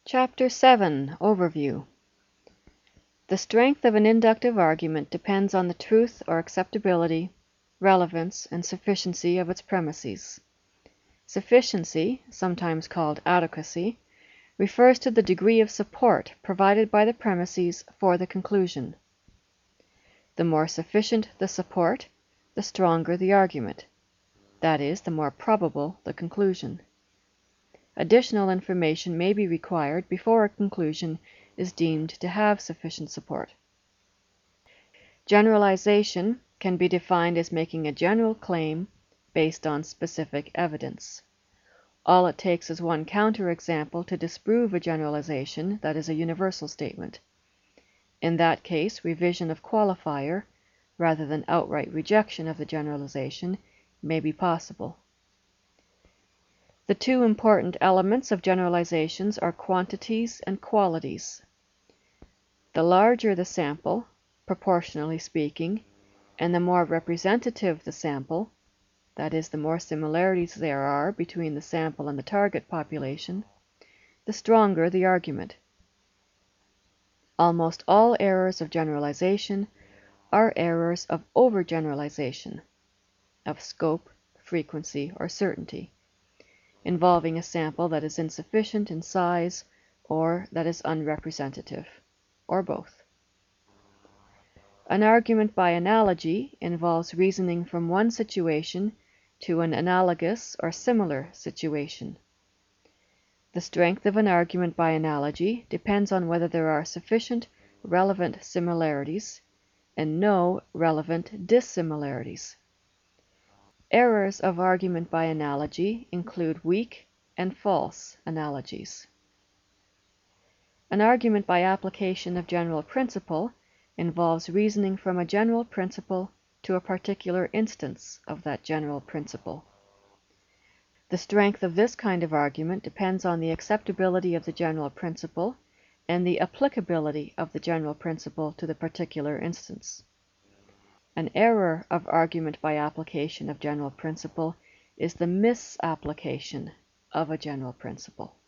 Chapter 7 Overview. The strength of an inductive argument depends on the truth or acceptability, relevance, and sufficiency of its premises. Sufficiency, sometimes called adequacy, refers to the degree of support provided by the premises for the conclusion. The more sufficient the support, the stronger the argument, that is, the more probable the conclusion. Additional information may be required before a conclusion is deemed to have sufficient support. Generalization can be defined as making a general claim based on specific evidence. All it takes is one counterexample to disprove a generalization that is a universal statement. In that case, revision of qualifier, rather than outright rejection of the generalization, may be possible. The two important elements of generalizations are quantities and qualities. The larger the sample, proportionally speaking, and the more representative the sample, that is, the more similarities there are between the sample and the target population, the stronger the argument. Almost all errors of generalization are errors of overgeneralization, of scope, frequency, or certainty, involving a sample that is insufficient in size or that is unrepresentative, or both. An argument by analogy involves reasoning from one situation to an analogous or similar situation. The strength of an argument by analogy depends on whether there are sufficient relevant similarities and no relevant dissimilarities. Errors of argument by analogy include weak and false analogies. An argument by application of general principle involves reasoning from a general principle to a particular instance of that general principle. The strength of this kind of argument depends on the acceptability of the general principle and the applicability of the general principle to the particular instance. An error of argument by application of general principle is the misapplication of a general principle.